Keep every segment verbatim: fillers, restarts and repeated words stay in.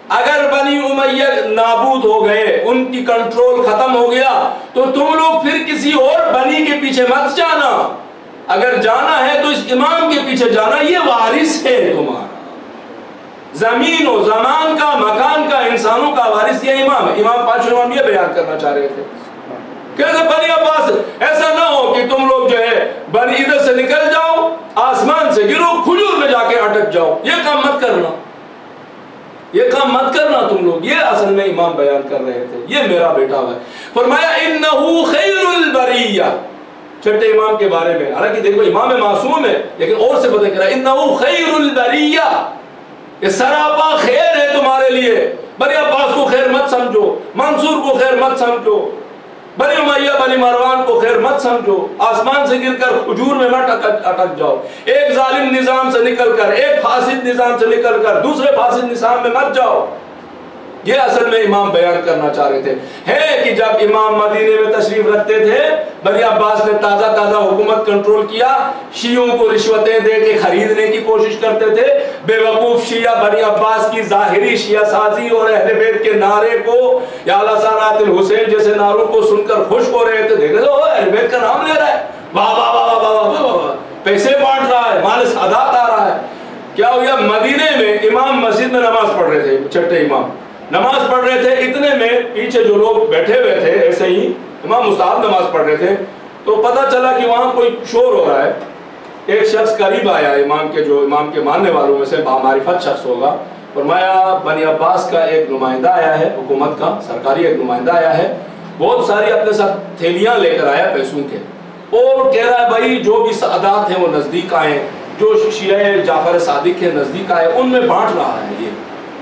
اگر بنی امیہ نابود ہو گئے، ان کی کنٹرول ختم ہو گیا، تو تم لوگ پھر کسی اور بنی کے پیچھے مت جانا، اگر جانا ہے تو اس امام کے پیچھے جانا، یہ وارث ہے تمہارا، زمین و زمان کا، مکان کا، انسانوں کا وارث یہ امام ہے۔ امام پانچویں امام یہ بیان کرنا چاہ رہے تھے کہ بنی عباس ایسا نہ ہو کہ تم لوگ جو ہے بنی ادھر سے نکل جاؤ، آسمان سے گرو، کھجور میں جا کے اٹک جاؤ، یہ کام مت کرنا، یہ کام مت کرنا تم لوگ۔ یہ اصل میں امام بیان کر رہے تھے، یہ میرا بیٹا ہے۔ فرمایا انہو خیر البریہ، چھٹے امام کے بارے میں، حالانکہ دیکھو امام معصوم ہے لیکن اور سے پتہ کرا انہو خیر البریہ، یہ سراپا خیر ہے تمہارے لیے۔ بنی عباس کو خیر مت سمجھو، منصور کو خیر مت سمجھو، بنی امیہ بنی مروان کو خیر مت سمجھو، آسمان سے گر کر خجور میں مت اٹک جاؤ، ایک ظالم نظام سے نکل کر، ایک فاسد نظام سے نکل کر دوسرے فاسد نظام میں مت جاؤ۔ یہ اصل میں امام بیان کرنا چاہ رہے تھے۔ ہے کہ جب امام مدینے میں تشریف رکھتے تھے، بنی عباس نے تازہ تازہ حکومت کنٹرول کیا، شیعوں کو رشوتیں دے کے خریدنے کی کوشش کرتے تھے، بے وقوف شیعہ بنی عباس کی ظاہری شیعہ سازی اور اہل بیت کے نعرے کو، یا لسانات الحسین جیسے نعروں کو سن کر خوش ہو رہے تھے، دیکھ لو اہل بیت کا نام لے رہا ہے، واہ واہ واہ واہ واہ واہ، پیسے بانٹ رہا ہے، مال سعادات آ رہا ہے۔ کیا ہوا؟ مدینے میں امام مسجد میں نماز پڑھ رہے تھے، چھٹے امام نماز پڑھ رہے تھے، اتنے میں پیچھے جو لوگ بیٹھے ہوئے تھے ایسے ہی امام مصعب نماز پڑھ رہے تھے، تو پتہ چلا کہ وہاں کوئی شور ہو رہا ہے۔ ایک شخص قریب آیا، امام کے جو امام کے ماننے والوں میں سے بامعرفت شخص ہوگا، فرمایا بنی عباس کا ایک نمائندہ آیا ہے، حکومت کا سرکاری ایک نمائندہ آیا ہے، بہت ساری اپنے ساتھ تھیلیاں لے کر آیا پیسوں کے، اور کہہ رہا ہے بھائی جو بھی سعادات ہیں وہ نزدیک آئیں، جو شیعہ جعفر صادق کے نزدیک آئے ان میں بانٹ رہا ہے۔ یہ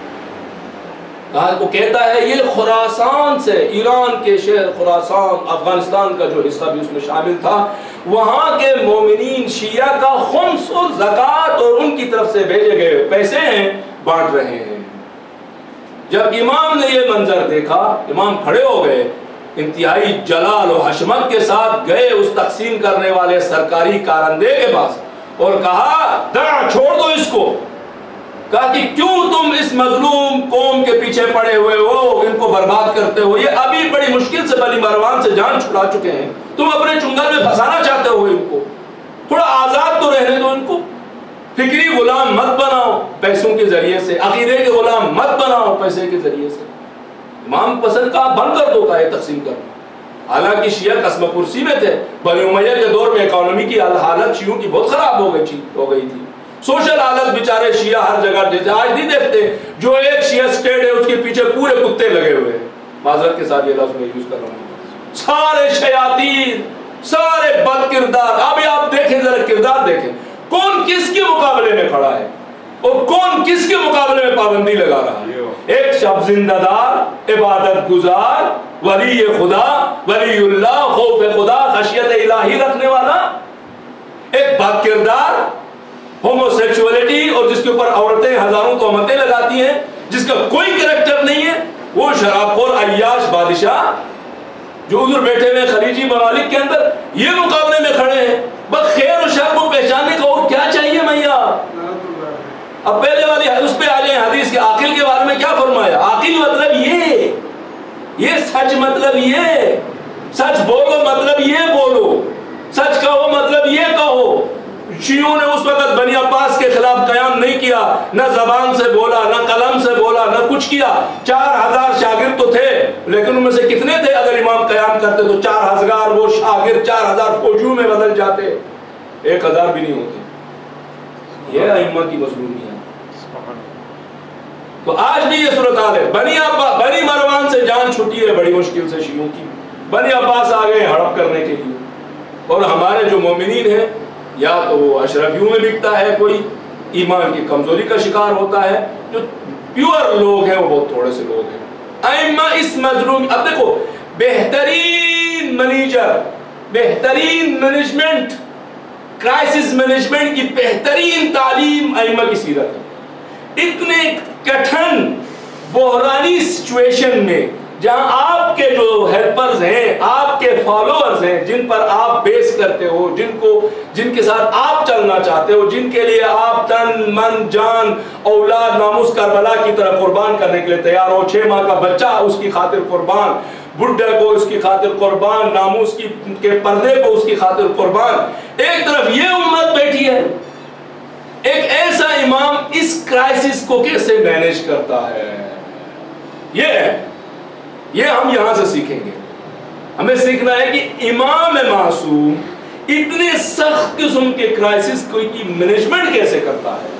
وہ کہتا ہے یہ خراسان سے، ایران کے شہر خراسان، افغانستان کا جو حصہ بھی اس میں شامل تھا، وہاں کے مومنین شیعہ کا خمس اور زکوٰۃ اور ان کی طرف سے بھیجے گئے پیسے ہیں، بانٹ رہے ہیں۔ جب امام نے یہ منظر دیکھا، امام کھڑے ہو گئے، انتہائی جلال و حشمت کے ساتھ گئے اس تقسیم کرنے والے سرکاری کارندے کے پاس اور کہا دع، چھوڑ دو اس کو، کہا کہ کیوں تم اس مظلوم قوم کے پیچھے پڑے ہوئے ہو، ان کو برباد کرتے ہو، یہ ابھی بڑی مشکل سے بنی مروان سے جان چھڑا چکے ہیں، تم اپنے چنگل میں پھنسانا چاہتے ہو ان کو، تھوڑا آزاد تو رہنے دو ان کو، فکری غلام مت بناؤ پیسوں کے ذریعے سے، عقیدے کے غلام مت بناؤ پیسے کے ذریعے سے۔ امام پسند کہا بند کر دو، کہا یہ تقسیم کرنا۔ حالانکہ شیعہ قسم پرسی میں تھے، بنی امیہ کے دور میں اکانومی کی حالت شیعوں کی بہت خراب ہو گئی ہو گئی تھی، سوشل حالت بیچارے شیعہ ہر جگہ، جیسے آج نہیں دیکھتے جو ایک شیعہ سٹیٹ ہے اس کے پیچھے پورے کتے لگے ہوئے ہیں، معذرت کے ساتھ یہ لفظ میں یوز کر رہا ہوں، سارے شیاطین، سارے بد کردار۔ ابھی آپ دیکھیں ذرا کردار دیکھیں، کون کس کے مقابلے میں کھڑا ہے اور کون کس کے مقابلے میں پابندی لگا رہا ہے۔ ایک شب زندہ دار، عبادت گزار، ولی خدا، ولی اللہ، خوف خدا، خشیت الہی رکھنے والا، ایک بد کردار، ہومو سیکشولیٹی اور جس کے اوپر عورتیں ہزاروں تہمتیں لگاتی ہیں، جس کا کوئی کریکٹر نہیں ہے، وہ شراب خور عیاش بادشاہ جو ادھر بیٹھے ہوئے خلیجی ممالک کے اندر یہ مقابلے میں کھڑے ہیں۔ بس خیر و شر کو پہچاننے کا اور کیا چاہیے میاں؟ اب پہلے والی اس پہ آ جائیں، حدیث کے عاقل کے بارے میں کیا فرمایا؟ عاقل مطلب یہ یہ سچ مطلب یہ سچ بولو، مطلب یہ بولو، سچ کہو مطلب یہ کہو۔ شیعوں نے اس وقت بنی عباس کے خلاف قیام نہیں کیا، نہ زبان سے بولا، نہ قلم سے بولا، نہ کچھ کیا۔ چار ہزار شاگرد تو تھے لیکن ان میں سے کتنے تھے اگر امام قیام کرتے تو چار ہزار وہ شاگرد چار ہزار فوجیوں میں بدل جاتے، ایک ہزار بھی نہیں ہوتے۔ یہ ائمہ کی مظلومی ہے۔ تو آج بھی یہ صورتحال ہے، بنی عباس بنی مروان سے جان چھٹی ہے بڑی مشکل سے شیعوں کی، بنی عباس آ گئے ہڑپ کرنے کے لیے، اور ہمارے جو مومنین ہیں یا تو وہ اشرفیوں میں بکتا ہے، کوئی ایمان کی کمزوری کا شکار ہوتا ہے، جو پیور لوگ ہیں وہ بہت تھوڑے سے لوگ ہیں۔ ائمہ اس مظلوم، اب دیکھو بہترین منیجر، بہترین مینجمنٹ، کرائسس مینجمنٹ کی بہترین تعلیم ائمہ کی سیرت ہے۔ اتنے کٹھن بحرانی سچویشن میں جہاں آپ آپ کے جو ہیلپرز ہیں، آپ کے فالوورز ہیں، جن پر آپ بیس کرتے ہو، جن کو جن کے ساتھ آپ چلنا چاہتے ہو، جن کے لیے آپ تن من جان اولاد ناموس کربلا کی طرح قربان کرنے کے لیے تیار ہو، چھ ماہ کا بچہ اس کی خاطر قربان، بڈھے کو اس کی خاطر قربان، ناموس کی کے پردے کو اس کی خاطر قربان. ایک طرف یہ امت بیٹھی ہے، ایک ایسا امام اس کرائسس کو کیسے مینیج کرتا ہے. یہ ہے، یہ ہم یہاں سے سیکھیں گے. ہمیں سیکھنا ہے کہ امام معصوم اتنے سخت قسم کے کرائسس کو کی مینجمنٹ کیسے کرتا ہے.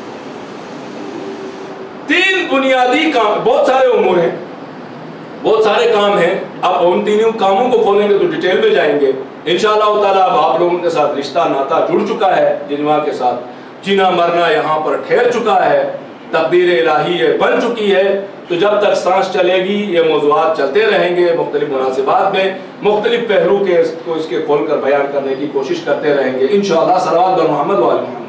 تین بنیادی کام، بہت سارے امور ہیں، بہت سارے کام ہیں. اب ان تینوں کاموں کو کھولیں گے تو ڈیٹیل میں جائیں گے انشاءاللہ تعالیٰ. اب آپ لوگوں کے ساتھ رشتہ ناتا جڑ چکا ہے، جنوا کے ساتھ جینا مرنا یہاں پر ٹھہر چکا ہے، تقدیر الہی ہے بن چکی ہے. تو جب تک سانس چلے گی یہ موضوعات چلتے رہیں گے، مختلف مناسبات میں مختلف پہلو کے اس کو اس کے کھول کر بیان کرنے کی کوشش کرتے رہیں گے انشاءاللہ. صلوات بر محمد و آل محمد.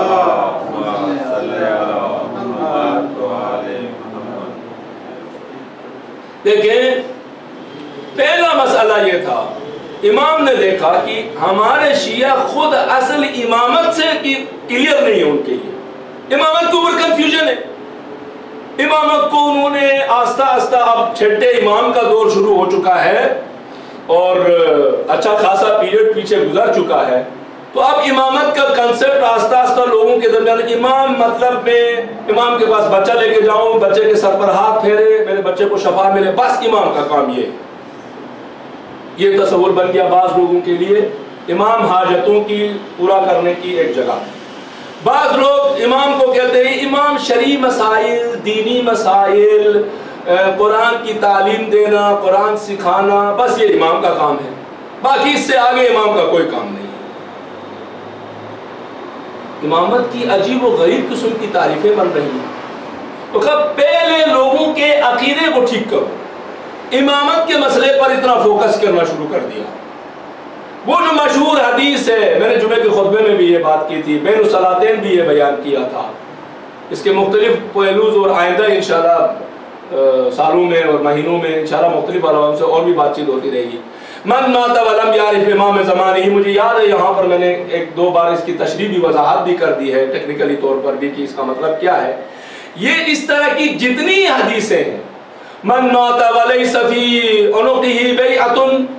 دیکھیں پہلا مسئلہ یہ تھا، امام نے دیکھا کہ ہمارے شیعہ خود اصل امامت سے کلیئر نہیں ہے، ان کے لیے امامت کے اوپر کنفیوژن ہے. امامت کو انہوں نے آستہ آستہ، اب چھٹے امام کا دور شروع ہو چکا ہے اور اچھا خاصا پیریڈ پیچھے گزر چکا ہے. تو اب امامت کا کنسپٹ آستہ آستہ لوگوں کے درمیان، امام مطلب میں امام کے پاس بچہ لے کے جاؤں، بچے کے سر پر ہاتھ پھیرے، میرے بچے کو شفا ملے، بس امام کا کام یہ یہ تصور بن گیا بعض لوگوں کے لیے. امام حاجتوں کی پورا کرنے کی ایک جگہ. بعض لوگ امام کو کہتے ہیں امام شرعی مسائل، دینی مسائل، قرآن کی تعلیم دینا، قرآن سکھانا، بس یہ امام کا کام ہے، باقی اس سے آگے امام کا کوئی کام نہیں ہے. امامت کی عجیب و غریب قسم کی تعریفیں بن رہی ہیں. تو کب پہلے لوگوں کے عقیدے کو ٹھیک کرو. امامت کے مسئلے پر اتنا فوکس کرنا شروع کر دیا. وہ جو مشہور حدیث ہے، میں نے جمعے کے خطبے میں بھی یہ بات کی تھی، بین الصلاتین بھی یہ بیان کیا تھا. اس کے مختلف پہلوز اور آئندہ انشاءاللہ سالوں میں اور مہینوں میں انشاءاللہ مختلف علماء سے اور بھی بات چیت ہوتی رہے گی. من مات ولم یعرف امام زمانہ، مجھے یاد ہے یہاں پر میں نے ایک دو بار اس کی تشریح بھی وضاحت بھی کر دی ہے ٹیکنیکلی طور پر بھی کہ اس کا مطلب کیا ہے. یہ اس طرح کی جتنی حدیثیں ہیں، من مات ولیس فی عنقہ بیعۃ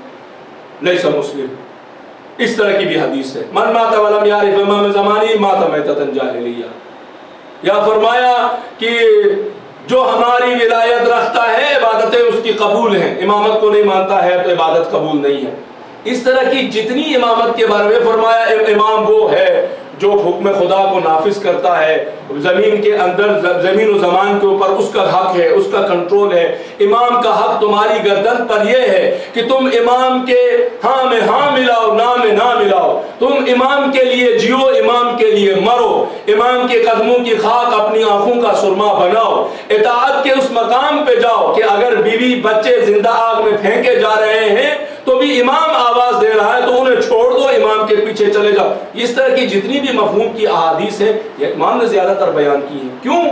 لیس مسلم، اس طرح کی بھی حدیث ہے. من مات ولم یعرف امام زمانہ مات میتۃ جاہلیہ. یا فرمایا کہ جو ہماری ولایت رکھتا ہے عبادتیں اس کی قبول ہیں، امامت کو نہیں مانتا ہے تو عبادت قبول نہیں ہے. اس طرح کی جتنی امامت کے بارے میں فرمایا امام وہ ہے جو حکم خدا کو نافذ کرتا ہے، زمین کے اندر زمین و زمان کے اوپر اس کا حق ہے، اس کا کنٹرول ہے. امام کا حق تمہاری گردن پر یہ ہے کہ تم امام کے ہاں میں ہاں ملاؤ، نہ میں نہ ملاؤ. تم امام کے لیے جیو، امام کے لیے مرو، امام کے قدموں کی خاک اپنی آنکھوں کا سرما بناؤ. اطاعت کے اس مقام پہ جاؤ کہ اگر بیوی بچے زندہ آگ میں پھینکے جا رہے ہیں تو بھی امام آواز دے رہا ہے تو انہیں چھوڑ دو، امام کے پیچھے چلے جاؤ. اس طرح کی جتنی بھی مفہوم کی احادیث ہیں یہ امام نے زیادہ تر بیان کی ہیں. کیوں؟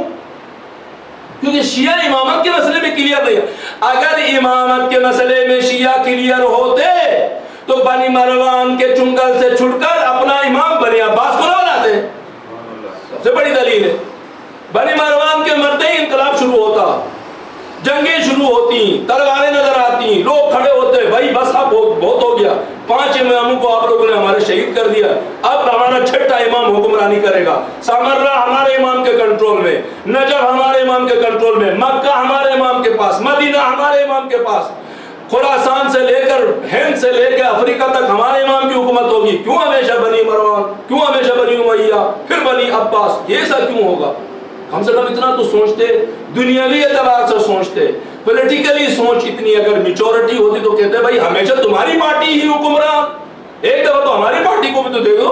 کیونکہ شیعہ امامت کے مسئلے میں کلیئر نہیں ہے. اگر امامت کے مسئلے میں شیعہ کلیئر ہوتے تو بنی مروان کے چنگل سے چھڑ کر اپنا امام بنی عباس کو نہ بناتے. سب سے بڑی دلیل ہے. بنی مروان کے مرتے ہی انقلاب شروع ہوتا، جنگیں شروع ہوتی، تلواریں نظر آتی، لوگ کھڑے ہوتے، بھائی بس اب بہت ہو گیا، پانچ اماموں کو آپ لوگوں نے ہمارے شہید کر دیا، اب ہمارا چھٹا امام حکمرانی کرے گا. سامرہ ہمارے امام کے کنٹرول میں، نجف ہمارے امام کے کنٹرول میں، مکہ ہمارے امام کے پاس، مدینہ ہمارے امام کے پاس، خراسان سے لے کر ہند سے لے کے افریقہ تک ہمارے امام کی حکومت ہوگی. کیوں ہمیشہ بنی مروان، کیوں ہمیشہ بنی امیہ، پھر بنی عباس؟ یہ سب کیوں ہوگا؟ ہم سے کم اتنا تو سوچتے، دنیاوی اعتبار سے سوچتے، پولیٹیکلی سوچ اتنی اگر میچورٹی ہوتی تو کہتے بھائی ہمیشہ تمہاری پارٹی ہی حکمران، ایک دفعہ تو ہماری پارٹی کو بھی تو دے دو،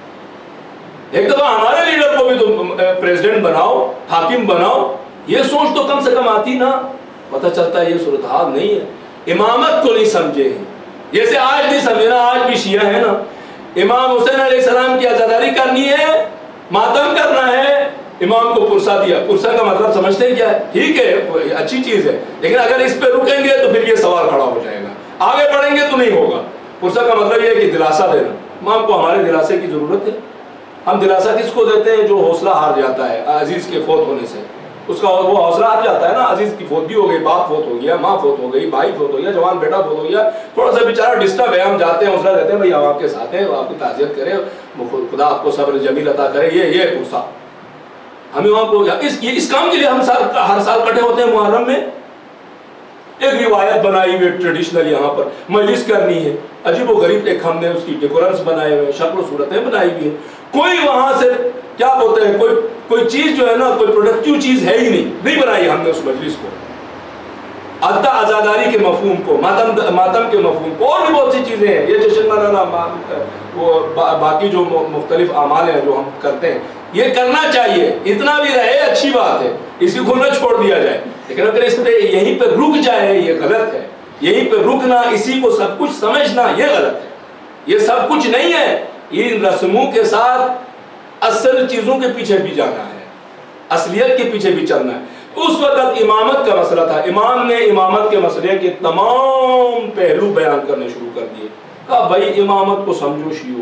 ایک دفعہ ہمارے لیڈر کو بھی تو پریزیڈنٹ بناؤ، حاکم بناؤ. یہ سوچ تو کم سے کم آتی نا. پتہ چلتا ہے یہ صورتحال نہیں ہے. امامت کو نہیں سمجھے ہیں، جیسے آج نہیں سمجھے نا، آج بھی شیعہ ہے نا. امام حسین علیہ السلام کی عزاداری کرنی ہے، ماتم کرنا ہے، امام کو پرسہ دیا. پرسہ کا مطلب سمجھتے ہیں کیا ہے؟ ٹھیک ہے اچھی چیز ہے، لیکن اگر اس پہ رکیں گے تو پھر یہ سوال کھڑا ہو جائے گا، آگے بڑھیں گے تو نہیں ہوگا. پرسہ کا مطلب یہ ہے کہ دلاسا دینا. امام کو ہمارے دلاسے کی ضرورت ہے. ہم دلاسا کس کو دیتے ہیں؟ جو حوصلہ ہار جاتا ہے عزیز کے فوت ہونے سے، اس کا وہ حوصلہ ہار جاتا ہے نا. عزیز کی فوتگی ہو گئی، باپ فوت ہو گیا، ماں فوت ہو گئی، بھائی فوت ہو گیا، جوان بیٹا فوت ہو گیا، تھوڑا سا بیچارہ ڈسٹرب ہے، ہم جاتے ہیں حوصلہ دیتے ہیں بھائی ہم آپ کے ساتھ ہیں، آپ کی تعزیت کرے، خدا آپ کو صبر جمیل عطا کرے. یہ یہ پرسہ ہمیں وہاں کو اس اس کام کے لیے ہم سال ہر سال کٹے ہوتے ہیں محرم میں. ایک روایت بنائی ہوئی ٹریڈیشنل یہاں پر مجلس کرنی ہے، عجیب و غریب ایک ہم نے اس کی ڈیکورنس بنائے ہوئے، شکل و صورتیں بنائی ہوئی ہیں. کوئی وہاں سے کیا بولتے ہیں، کوئی کوئی چیز جو ہے نا، کوئی پروڈکٹیو چیز ہے ہی نہیں، نہیں بنائی ہم نے اس مجلس کو. حتی عزاداری کے مفہوم کو، ماتم ماتم کے مفہوم کو، اور بھی بہت سی چیزیں ہیں. یہ جشن منانا، وہ باقی جو مختلف اعمال ہیں جو ہم کرتے ہیں، یہ کرنا چاہیے. اتنا بھی رہے اچھی بات ہے، اسی کو نہ چھوڑ دیا جائے. لیکن اگر اس پہ یہیں پہ رک جائے یہ غلط ہے. یہیں پہ رکنا، اسی کو سب کچھ سمجھنا یہ غلط ہے. یہ سب کچھ نہیں ہے. ان رسموں کے ساتھ اصل چیزوں کے پیچھے بھی جانا ہے، اصلیت کے پیچھے بھی چلنا ہے. اس وقت امامت کا مسئلہ تھا. امام نے امامت کے مسئلے کے تمام پہلو بیان کرنے شروع کر دیے. کہا بھائی امامت کو سمجھو شیعو،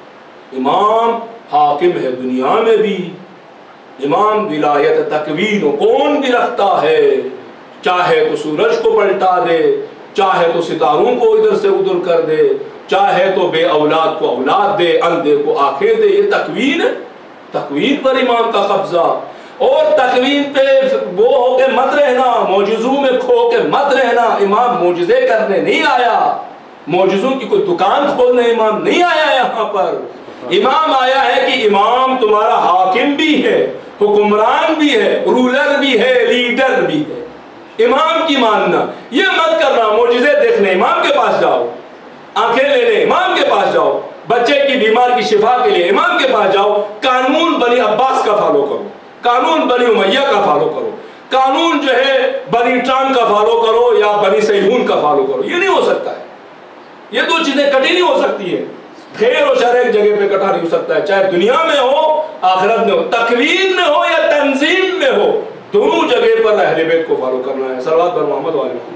امام حاکم ہے دنیا میں بھی. امام ولایت تکوین و کون بھی رکھتا ہے، چاہے تو سورج کو پلٹا دے، چاہے تو ستاروں کو ادھر سے ادھر کر دے، چاہے تو بے اولاد کو اولاد دے، اندھے کو آنکھیں دے. یہ تکوین، تکوین پر امام کا قبضہ. اور تکوین پہ وہ ہو کے مت رہنا، معجزوں میں کھو کے مت رہنا. امام معجزے کرنے نہیں آیا، معجزوں کی کوئی دکان کھولنے امام نہیں آیا. یہاں پر امام آیا ہے کہ امام تمہارا حاکم بھی ہے، حکمران بھی ہے، رولر بھی ہے، لیڈر بھی ہے. امام کی ماننا، یہ مت کرنا معجزے دیکھنے امام کے پاس جاؤ، آنکھیں لینے امام کے پاس جاؤ، بچے کی بیمار کی شفا کے لیے امام کے پاس جاؤ. قانون بنی عباس کا فالو کرو، قانون بنی امیہ کا فالو کرو، قانون جو ہے بنی ٹرام کا فالو کرو یا بنی سیہون کا فالو کرو. یہ نہیں ہو سکتا ہے. یہ دو چیزیں کٹی نہیں ہو سکتی ہیں. خیر و شر ایک جگہ پہ کٹا نہیں ہو سکتا ہے، چاہے دنیا میں ہو، آخرت میں ہو، تکوین میں ہو یا تنظیم میں ہو، دونوں جگہ پر اہل بیت کو فالو کرنا ہے. صلوات بر محمد و آل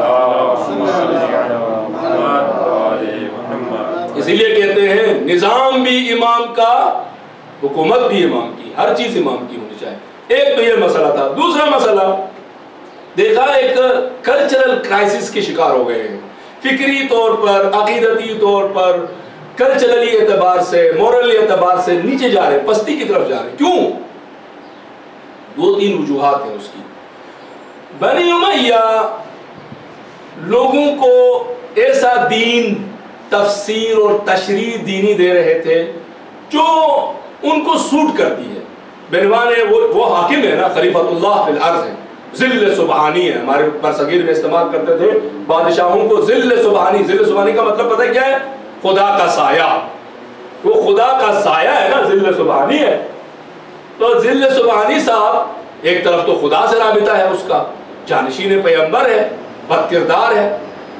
محمد. اسی لیے کہتے ہیں نظام بھی امام کا، حکومت بھی امام کی، ہر چیز امام کی ہونی چاہیے. ایک تو یہ مسئلہ تھا. دوسرا مسئلہ دیکھا، ایک کلچرل کرائسس کے شکار ہو گئے ہیں. فکری طور پر، عقیدتی طور پر، کلچرلی اعتبار سے، مورلی اعتبار سے نیچے جا رہے، پستی کی طرف جا رہے. کیوں؟ دو تین وجوہات ہیں اس کی. بنی امیہ لوگوں کو ایسا دین، تفسیر اور تشریح دینی دے رہے تھے جو ان کو سوٹ کرتی ہے. بنوان وہ, وہ حاکم ہے نا، خلیفۃ اللہ فی الارض ہے، ذل سبحانی ہے. ہمارے برصغیر میں استعمال کرتے تھے بادشاہوں کو ذل سبحانی. ذل سبحانی کا مطلب پتہ کیا ہے؟ خدا کا سایہ. وہ خدا کا سایہ ہے نا، ذل سبحانی ہے. تو ذل سبحانی صاحب ایک طرف تو خدا سے رابطہ ہے، اس کا جانشین پیغمبر ہے، بد کردار ہے،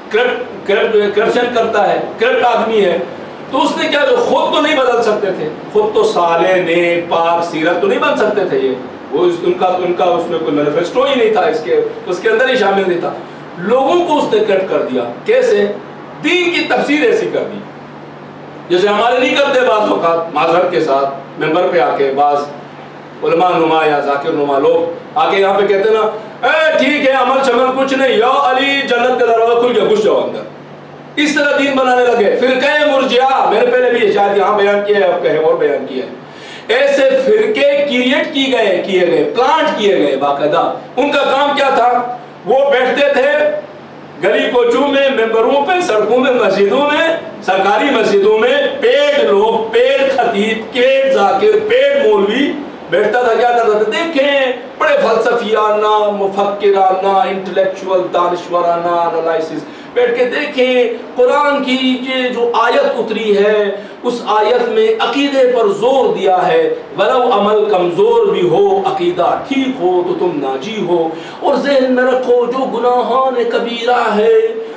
کرپشن کرتا ہے، کرپٹ آدمی ہے. تو اس نے کیا، خود تو نہیں بدل سکتے تھے، خود تو صالح نیک پاک سیرت تو نہیں بن سکتے تھے. یہ وہ ان کا ان کا اس میں کوئی مینیفیسٹو ہی نہیں تھا، اس کے اس کے اندر ہی شامل نہیں تھا. لوگوں کو اس نے کٹ کر دیا. کیسے؟ دین کی تفسیر ایسی کر دی جیسے ہمارے نہیں کرتے بعض اوقات. معذرت کے ساتھ ممبر پہ آ کے بعض علماء نما یا ذاکر نما لوگ آ کے یہاں پہ کہتے نا، اے ٹھیک ہے عمل شمل کچھ نہیں، یا علی جنت کا دروازہ کھل گیا، گھس جاؤ اندر. اس طرح دین بنانے لگے. فرقہ مرجعہ، میں نے پہلے بھی شاید یہاں بیان کیا ہے، اب کہیں اور بیان کیا ہے. ایسے فرقے کریٹ کی گئے کیے گئے پلانٹ کیے گئے باقاعدہ. ان کا کام کیا تھا؟ وہ بیٹھتے تھے گلی کوچوں میں، ممبروں پہ، سڑکوں میں، مسجدوں میں، سرکاری مسجدوں میں. پیڑ لوگ، پیڑ خطیب، پیڑ ذاکر، پیڑ مولوی بیٹھتا تھا. کیا کرتا تھا؟ دیکھیں بڑے فلسفیانہ، مفکرانہ، انٹلیکچوئل، دانشورانہ انالائسس بیٹھ کے دیکھیں قرآن کی یہ جو آیت اتری ہے، اس آیت میں عقیدے پر زور دیا ہے. ولو عمل کمزور بھی ہو، عقیدہ ٹھیک ہو تو تم ناجی ہو. اور ذہن میں رکھو جو گناہان کبیرہ ہے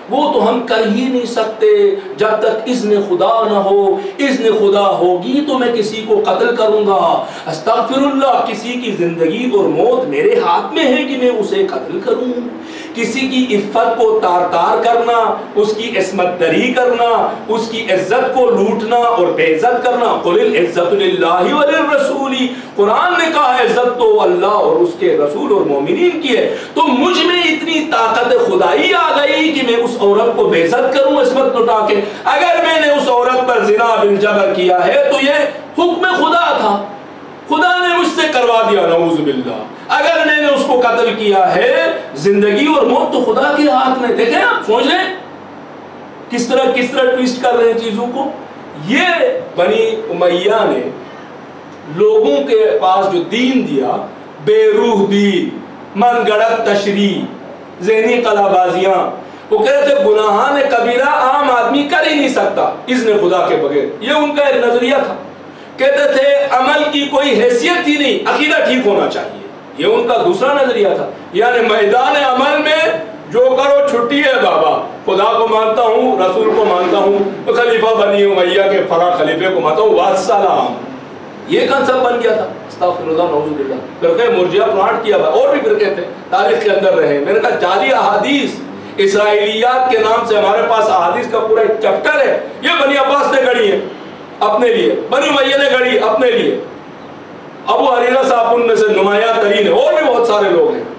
وہ تو ہم کر ہی نہیں سکتے جب تک اذن خدا نہ ہو، اذن خدا ہوگی تو میں کسی کو قتل کروں گا، استغفر اللہ، کسی کی زندگی اور موت میرے ہاتھ میں ہے کہ میں اسے قتل کروں، کسی کی عفت کو تار تار کرنا، اس کی عصمت دری کرنا، اس کی عزت کو لوٹنا اور بے عزت کرنا، قل العزت للہ وللرسول، قرآن نے کہا عزت تو اللہ اور اس کے رسول اور مومنین کی ہے، تو مجھ میں اتنی طاقت خدائی آ گئی کہ میں اس عورت کو بے عزت کروں عصمت لٹا کے؟ اگر میں نے اس عورت پر زنا بالجبر کیا ہے تو یہ حکم خدا تھا، خدا نے مجھ سے کروا دیا، نعوذ باللہ۔ اگر میں نے اس کو قتل کیا ہے، زندگی اور موت تو خدا کے ہاتھ میں۔ دیکھیں آپ سوچ لیں کس طرح کس طرح ٹویسٹ کر رہے ہیں چیزوں کو۔ یہ بنی امیہ نے لوگوں کے پاس جو دین دیا، بے روح دین، من گڑت تشریح، ذہنی قلع بازیاں، وہ کہہ رہے تھے گناہان کبیرہ عام آدمی کر ہی نہیں سکتا اذن خدا کے بغیر، یہ ان کا ایک نظریہ تھا۔ کہتے تھے عمل کی کوئی حیثیت ہی نہیں، عقیدہ ٹھیک ہونا چاہیے، یہ ان کا دوسرا نظریہ تھا۔ یعنی میدان عمل میں جو کرو چھٹی ہے بابا، خدا کو مانتا ہوں، رسول کو مانتا ہوں، خلیفہ بنی امیہ کے فلاں خلیفے کو مانتا ہوں، والسلام، یہ کنسپٹ بن گیا تھا۔ استغفر اللہ، نعوذ باللہ۔ فرقہ مرجئہ پلانٹ کیا، اور بھی فرقے تھے تاریخ کے اندر رہے۔ میں نے کہا جعلی احادیث، اسرائیلیات کے نام سے ہمارے پاس احادیث کا پورا ایک چیپٹر ہے، یہ بنی عباس نے گڑھی ہے اپنے لیے، بنی امیہ نے گڑھی اپنے لیے، ابو حریرہ صاحب ان میں سے نمایاں ترین ہے، اور بھی بہت سارے لوگ ہیں۔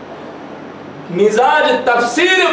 مزاج تفسیر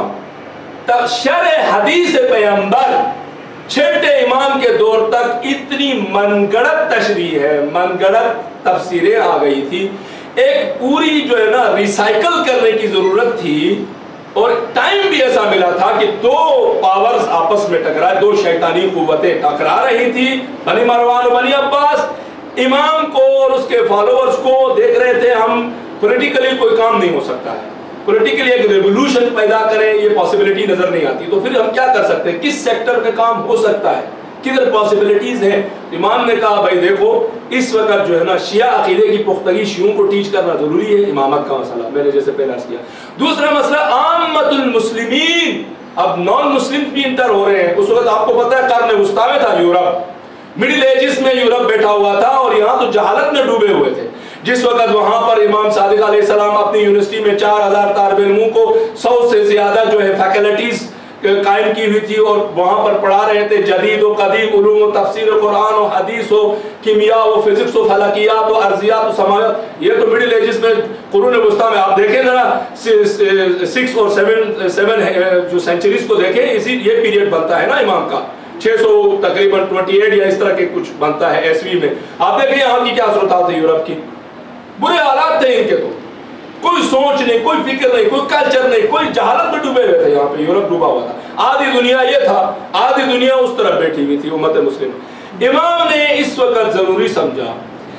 قرآن، شرح حدیث پیغمبر، چھٹے امام کے دور تک اتنی من گڑت تشریح ہے، من گڑت تفسیریں آ گئی تھی، ایک پوری جو ہے نا ریسائیکل کرنے کی ضرورت تھی، اور ٹائم بھی ایسا ملا تھا کہ دو پاورز آپس میں ٹکرائے، دو شیطانی قوتیں ٹکرا رہی تھی، بنی مروان و بنی عباس امام کو اور اس کے فالوورز کو دیکھ رہے تھے ہم پولیٹیکلی کوئی کام نہیں ہو سکتا ہے، پولیٹیکلی ایک ریولوشن پیدا کریں یہ پاسبلٹی نظر نہیں آتی، تو پھر ہم کیا کر سکتے ہیں، کس سیکٹر میں کام ہو سکتا ہے، کدھر پاسبلٹیز ہیں؟ امام نے کہا بھائی دیکھو اس وقت جو ہے نا شیعہ عقیدے کی پختگی شیعوں کو ٹیچ کرنا ضروری ہے، امامت کا مسئلہ میں نے جیسے پہلے عرض کیا۔ دوسرا مسئلہ عامت المسلمین، اب نان مسلم بھی انٹر ہو رہے ہیں۔ اس وقت آپ کو پتہ ہے قرن وسطیٰ میں تھا یورپ، مڈل ایجز میں یورپ بیٹھا ہوا تھا، اور یہاں تو جہالت میں ڈوبے ہوئے تھے۔ جس وقت وہاں پر امام صادق علیہ السلام اپنی یونیورسٹی میں چار ہزار طالب علموں کو سو سے زیادہ جو ہے فیکلٹیز قائم کی ہوئی تھی، اور وہاں پر پڑھا رہے تھے جدید و قدیم علوم و تفسیر قرآن و حدیث و کیمیا و فزکس و فلکیات و ارضیات و سماوات، یہ تو مڈل ایجز میں قرون وسطیٰ میں آپ دیکھیں ذرا سکس اور سیون سیون جو سینچریز کو دیکھیں، اسی یہ پیریڈ بنتا ہے نا امام کا، چھ سو تقریباً ٹوئنٹی ایٹ یا اس طرح کے کچھ بنتا ہے عیسوی میں۔ آپ دیکھیں یہاں کی کیا صورتحال تھی یورپ کی، برے حالات تھے ان کے، تو کوئی سوچ نہیں، کوئی فکر نہیں، کوئی کلچر نہیں، کوئی جہالت میں ڈوبے ہوئے تھے، یہاں پہ یورپ ڈوبا ہوا تھا، آدھی دنیا یہ تھا، آدھی دنیا اس طرف بیٹھی ہوئی تھی امت مسلم۔ امام نے اس وقت ضروری سمجھا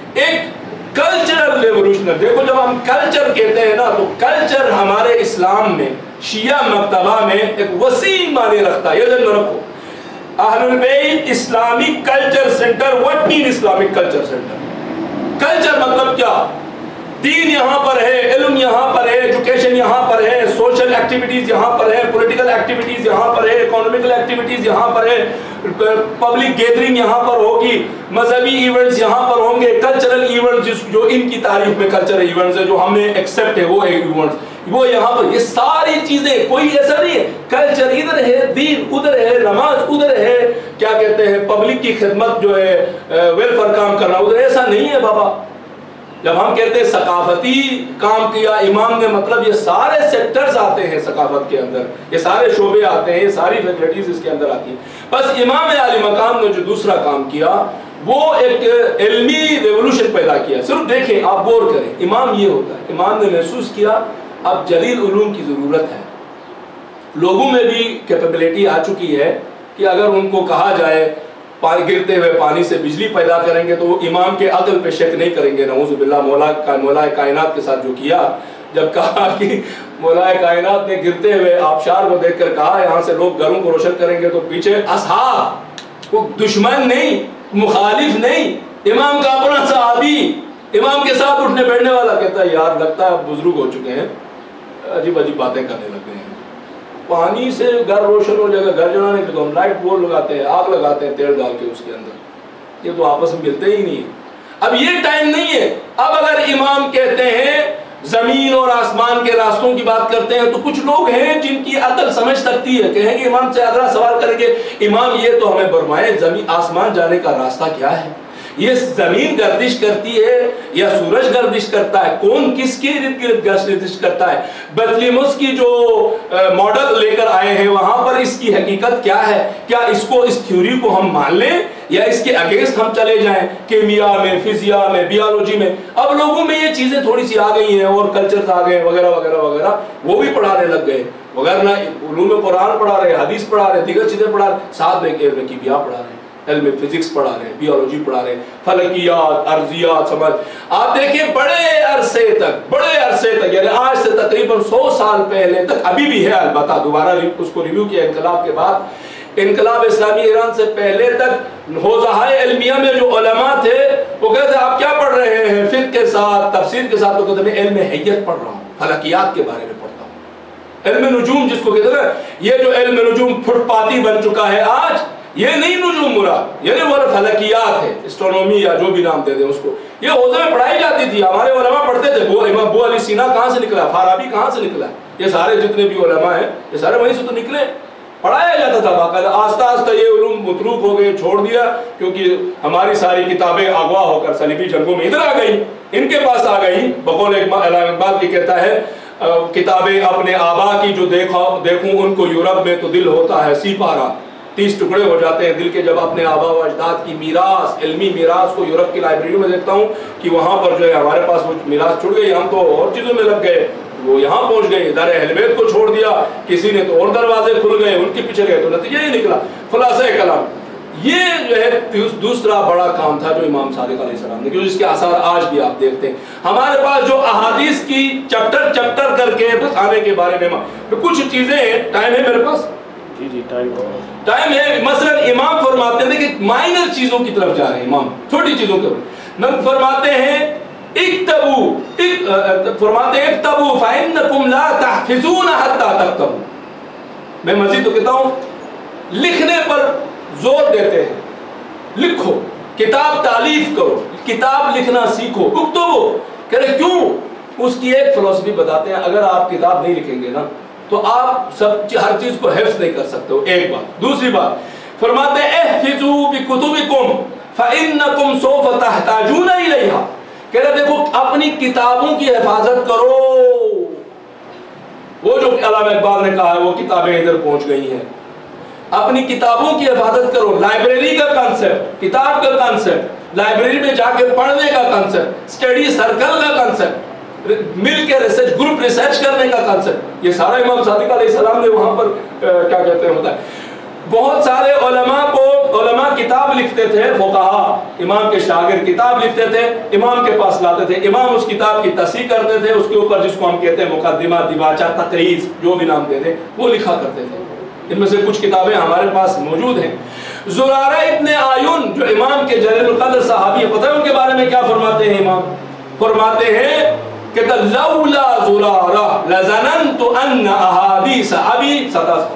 ایک کلچرل ریولوشن۔ دیکھو جب ہم کلچر کہتے ہیں نا، تو کلچر ہمارے اسلام میں شیعہ مکتبہ میں ایک وسیع معنی رکھتا ہے، یہ ذہن میں رکھو۔ اہل البیت Islamic culture centre, what mean Islamic culture centre? Culture مطلب کیا؟ دین یہاں پر ہے، علم یہاں پر ہے، ایجوکیشن یہاں پر ہے، سوشل ایکٹیویٹیز یہاں پر ہے، پولیٹیکل ایکٹیویٹیز یہاں پر ہے، اکانومیکل ایکٹیویٹیز یہاں پر ہے، پبلک گیدرنگ یہاں پر ہوگی، مذہبی ایونٹس یہاں پر ہوں گے، کلچرل ایونٹس جو ان کی تاریخ میں کلچرل ایونٹس ہے جو ہم نے ایکسپٹ ہے وہ ایونٹس وہ یہاں پر، یہ ساری چیزیں، کوئی ایسا نہیں ہے کلچر ادھر ہے، دین ادھر ہے، نماز ادھر ہے، کیا کہتے ہیں پبلک کی خدمت جو ہے ویلفیئر کام کرنا ادھر، ایسا نہیں ہے بابا۔ جب ہم کہتے ہیں ثقافتی کام کیا امام نے، مطلب یہ سارے سیکٹرز آتے ہیں ثقافت کے اندر، یہ سارے شعبے آتے ہیں، یہ ساری فیکلٹیز اس کے اندر آتی ہیں۔ بس امام عالی مقام نے جو دوسرا کام کیا وہ ایک علمی ریولوشن پیدا کیا۔ صرف دیکھیں آپ غور کریں، امام یہ ہوتا ہے، امام نے محسوس کیا اب جدید علوم کی ضرورت ہے، لوگوں میں بھی کیپیبلٹی آ چکی ہے کہ اگر ان کو کہا جائے گرتے ہوئے پانی سے بجلی پیدا کریں گے تو وہ امام کے عقل پہ شک نہیں کریں گے، نعوذ باللہ۔ مولا مولا کائنات کے ساتھ جو کیا، جب کہا کہ مولا کائنات نے گرتے ہوئے آبشار کو دیکھ کر کہا یہاں سے لوگ گھروں کو روشن کریں گے، تو پیچھے اصحاب، وہ دشمن نہیں، مخالف نہیں، امام کا اپنا صحابی، امام کے ساتھ اٹھنے بیٹھنے والا، کہتا ہے یار لگتا ہے اب بزرگ ہو چکے ہیں، عجیب عجیب باتیں کرنے لگے ہیں، پانی سے گھر روشن ہو جائے گا، گھر جلانے کے تو ہم لائٹ بول لگاتے ہیں، آگ لگاتے ہیں تیل ڈال کے اس کے اندر، یہ تو آپس میں ملتے ہی نہیں ہیں۔ اب یہ ٹائم نہیں ہے۔ اب اگر امام کہتے ہیں زمین اور آسمان کے راستوں کی بات کرتے ہیں تو کچھ لوگ ہیں جن کی عقل سمجھ سکتی ہے، کہیں گے امام سے اگلا سوال کریں گے امام یہ تو ہمیں فرمائے زمین آسمان جانے کا راستہ کیا ہے؟ یہ زمین گردش کرتی ہے یا سورج گردش کرتا ہے؟ کون کس کے ارد گرد گردش کرتا ہے؟ بیتلیموس کی جو ماڈل لے کر آئے ہیں وہاں پر اس کی حقیقت کیا ہے؟ کیا اس کو اس تھیوری کو ہم مان لیں یا اس کے اگینسٹ ہم چلے جائیں؟ کیمیا میں، فزیا میں، بیالوجی میں اب لوگوں میں یہ چیزیں تھوڑی سی آ گئی ہیں اور کلچرز آ گئے وغیرہ وغیرہ وغیرہ، وہ بھی پڑھانے لگ گئے، وغیرہ علوم قرآن پڑھا رہے، حدیث پڑھا رہے، دیگر چیزیں پڑھا رہے، ساتھ میں علم کیمیا پڑھا رہے ہیں، علم فزکس پڑھا رہے ہیں، بیالوجی پڑھا رہے ہیں، فلکیات، ارضیات، سمجھ آپ دیکھیں بڑے عرصے تک بڑے عرصے تک یعنی آج سے تقریباً سو سال پہلے تک، ابھی بھی ہے البتہ، دوبارہ اس کو ریویو کیا انقلاب کے بعد، انقلاب اسلامی ایران سے پہلے تک حوزہائے علمیہ میں جو علماء تھے وہ کہتے ہیں آپ کیا پڑھ رہے ہیں؟ فقہ کے ساتھ، تفسیر کے ساتھ، تو کہتے ہیں میں علم حیت پڑھ رہا ہوں، فلکیات کے بارے میں پڑھتا ہوں، علم نجوم جس کو کہتے ہیں، یہ جو علم نجوم پھٹ پاتی بن چکا ہے آج، یہ نہیں نجوم مراد، یعنی وہ فلکیات ہے، اسٹرونومی یا جو بھی نام دے دیں اس کو، یہ حوزے میں پڑھائی جاتی تھی، ہمارے علماء پڑھتے تھے۔ وہ امام ابو علی سینا کہاں سے نکلا؟ فارابی کہاں سے نکلا؟ یہ سارے جتنے بھی علماء ہیں یہ سارے وہیں سے تو نکلے، پڑھایا جاتا تھا باقاعدہ۔ آہستہ آہستہ یہ علوم متروک ہو گئے، چھوڑ دیا، کیونکہ ہماری ساری کتابیں اغوا ہو کر صلیبی جنگوں میں ادھر آ گئی، ان کے پاس آ گئی۔ بقول علامہ اقبال کی کہتا ہے کتابیں اپنے آبا کی جو دیکھا دیکھوں ان کو یورپ میں تو دل ہوتا ہے سی پارا، تیس ٹکڑے ہو جاتے ہیں دل کے جب اپنے آبا و اجداد کی میراث، علمی میراث کو یورپ کی لائبریریوں میں دیکھتا ہوں کہ وہاں پر جو ہے ہمارے پاس وہ میراث چھوٹ گئی، ہم تو اور چیزوں میں لگ گئے، وہ یہاں پہنچ گئے، دار اہل بیت کو چھوڑ دیا، کسی نے تو اور دروازے کھل گئے، ان کے پیچھے گئے، تو نتیجہ یہ نکلا۔ خلاصہ کلام یہ جو ہے دوسرا بڑا کام تھا جو امام صادق علیہ السلام نے، کیونکہ اس کے آثار آج بھی آپ دیکھتے ہیں۔ ہمارے پاس جو احادیث کی چپٹر چپٹر کر کے بتانے کے بارے میں کچھ چیزیں ہیں، ٹائم ہے میرے پاس؟ جی جی ٹائم ٹائم ہے۔ مثلا امام فرماتے ہیں کہ مائنر چیزوں کی طرف جا رہے ہیں، امام چھوٹی چیزوں کے طرف فرماتے ہیں اکتبو فرماتے ہیں اکتبو فإنکم لا تحفظون حتی تکتبو۔ میں مزید تو کہتا ہوں لکھنے پر زور دیتے ہیں، لکھو، کتاب تالیف کرو، کتاب لکھنا سیکھو، اکتبو۔ کہہ رہے کیوں؟ اس کی ایک فلسفی بتاتے ہیں، اگر آپ کتاب نہیں لکھیں گے نا تو آپ سب ہر چیز کو حفظ نہیں کر سکتے ہو، ایک بات۔ دوسری بات فرماتے ہیں احفظوا بکتبکم فإنکم سوف تحتاجون الیہا۔ کہہ رہے دیکھو اپنی کتابوں کی حفاظت کرو، وہ جو علامہ اقبال نے کہا ہے وہ کتابیں ادھر پہنچ گئی ہیں، اپنی کتابوں کی حفاظت کرو۔ لائبریری کا کانسیپٹ، کتاب کا کانسیپٹ، لائبریری میں جا کے پڑھنے کا کانسیپٹ، اسٹڈی سرکل کا کانسیپٹ، مل کے ریسرچ گروپ ریسرچ کرنے کا کانسیپٹ، یہ سارا امام صادق علیہ السلام نے وہاں پر کیا کہتے ہیں ہوتا ہے۔ بہت سارے علماء کو علماء کتاب لکھتے تھے، فقہا امام کے شاگرد کتاب لکھتے تھے، امام کے پاس لاتے تھے، امام اس کتاب کی تصحیح کرتے تھے، اس کے اوپر جس کو ہم کہتے ہیں مقدمہ، دیباچہ، تقریض، جو بھی نام دے دیں وہ لکھا کرتے تھے۔ ان میں سے کچھ کتابیں ہمارے پاس موجود ہیں۔ زرارہ ابن عیون جو امام کے جلیل القدر صحابی ہے، پتہ ہے ان کے بارے میں کیا فرماتے ہیں امام؟ فرماتے ہیں کہ لولا زرارہ لظننت ان احادیث ابی ستظہر۔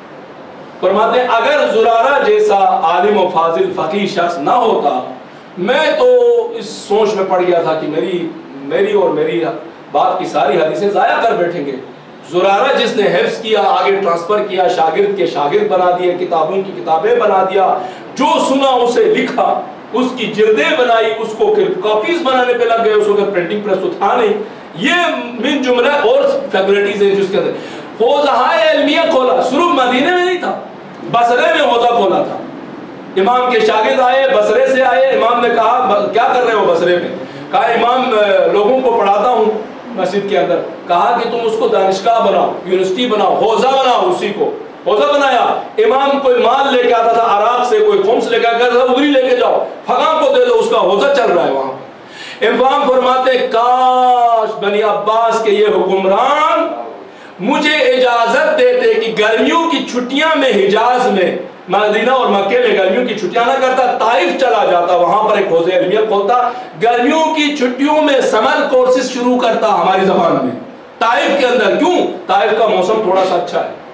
فرماتے ہیں اگر زرارہ جیسا عالم و فاضل فقیہ شخص نہ ہوتا میں تو اس سوچ میں پڑ گیا تھا کہ میری میری اور میری بات کی ساری حدیثیں ضائع کر بیٹھیں گے۔ زرارہ جس نے حفظ کیا، آگے ٹرانسفر کیا، شاگرد کے شاگرد بنا دیے، کتابوں کی کتابیں بنا دیا، جو سنا اسے لکھا، اس کی جلدیں بنائی، اس کو کاپیز بنانے پہ لگ گئے، اس وقت پرنٹنگ پریس تو تھا نہیں، یہ من جملہ اور فیکلٹیز ہیں جس کے اندر حوزہائے علمیہ کھولا۔ صرف مدینے میں نہیں تھا، بصرے میں حوزہ کھولا تھا۔ امام کے شاگرد آئے، بصرے سے آئے، امام نے کہا کیا کر رہے ہو بصرے میں؟ کہا امام لوگوں کو پڑھاتا ہوں مسجد کے اندر۔ کہا کہ تم اس کو دانشگاہ بناؤ، یونیورسٹی بناؤ، حوزہ بناؤ، اسی کو حوزہ بنایا۔ امام کوئی مال لے کے آتا تھا عراق سے، کوئی خمس لے کے آتا تھا، ادھر ہی لے کے جاؤ، فقاہ کو دے دو، اس کا حوزہ چل رہا ہے وہاں۔ امام فرماتے کاش بنی عباس کے یہ حکمران مجھے اجازت دیتے کہ گرمیوں کی چھٹیاں میں حجاز میں، مدینہ اور مکے میں گرمیوں کی چھٹیاں نہ کرتا، طائف چلا جاتا، وہاں پر ایک حوزہ علمیہ کھولتا، گرمیوں کی چھٹیوں میں سمر کورسز شروع کرتا ہماری زبان میں طائف کے اندر۔ کیوں؟ طائف کا موسم تھوڑا سا اچھا ہے،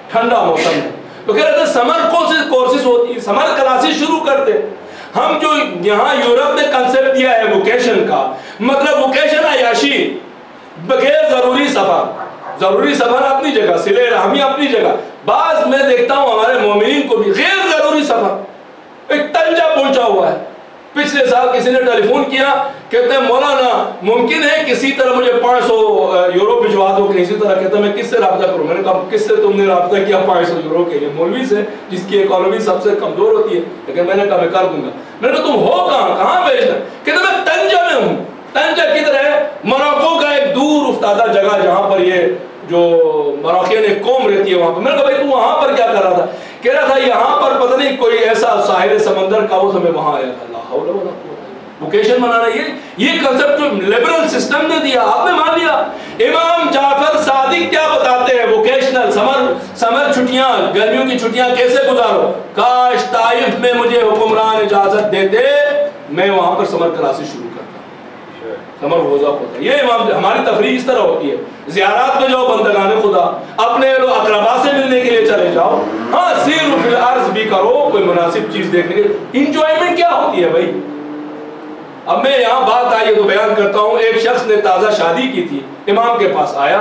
ٹھنڈا موسم ہے. تو کہہ رہے تھے سمر کورسز ہوتی ہے, سمر کلاسز شروع کرتے. ہم جو یہاں یورپ نے کنسپٹ دیا ہے ووکیشن کا, مطلب ووکیشن عیاشی, بغیر ضروری سفر, ضروری سفر اپنی جگہ, صلہ رحمی اپنی جگہ. بعض میں دیکھتا ہوں ہمارے مومنین کو بھی غیر ضروری سفر, ایک تنجا پہنچا ہوا ہے. پچھلے سال کسی نے ٹیلی فون کیا, کہتے ہیں مولانا ممکن ہے کسی طرح مجھے پانچ سو یورو بھجوا دو, کسی طرح. کہتا میں کس سے رابطہ کروں؟ میں نے کہا کس سے تم نے رابطہ کیا پانچ سو یورو کے لیے؟ مولوی سے, جس کی اکانومی سب سے کمزور ہوتی ہے. لیکن میں نے کہا میں کر دوں گا. میں نے کہا تم ہو کہاں, کہاں بھیجنا؟ کہتا میں تنجا میں ہوں. تنجا کدھر ہے؟ موراکو کا ایک دور افتادہ جگہ جہاں پر یہ جو مراکین ایک قوم رہتی ہے وہاں پر. میں نے کہا بھائی تو وہاں پر کیا کر رہا تھا؟ کہہ رہا تھا یہاں پر پتہ نہیں کوئی ایسا ساحل سمندر کا وہ ہمیں وہاں آیا تھا. اللہ حول ولا قوت. ووکیشن بنانا یہ یہ کنسپٹ جو لبرل سسٹم نے دیا آپ نے مان لیا. امام جعفر صادق کیا بتاتے ہیں؟ ووکیشنل سمر سمر چھٹیاں, گرمیوں کی چھٹیاں کیسے گزارو؟ کاش طائف میں مجھے حکمران اجازت دیتے, میں وہاں پر سمر کلاسز شروع کرتا, سمر روزہ ہوتا. یہ امام ہماری تفریح اس طرح ہوتی ہے. زیارات میں جاؤ بندگان خدا, اپنے اقربا سے ملنے کے لیے چلے جاؤ, ہاں سیر فی الارض بھی کرو, کوئی مناسب چیز دیکھنے کے. انجوائمنٹ کیا ہوتی ہے بھائی؟ اب میں یہاں بات آئی ہے تو بیان کرتا ہوں. ایک شخص نے تازہ شادی کی تھی, امام کے پاس آیا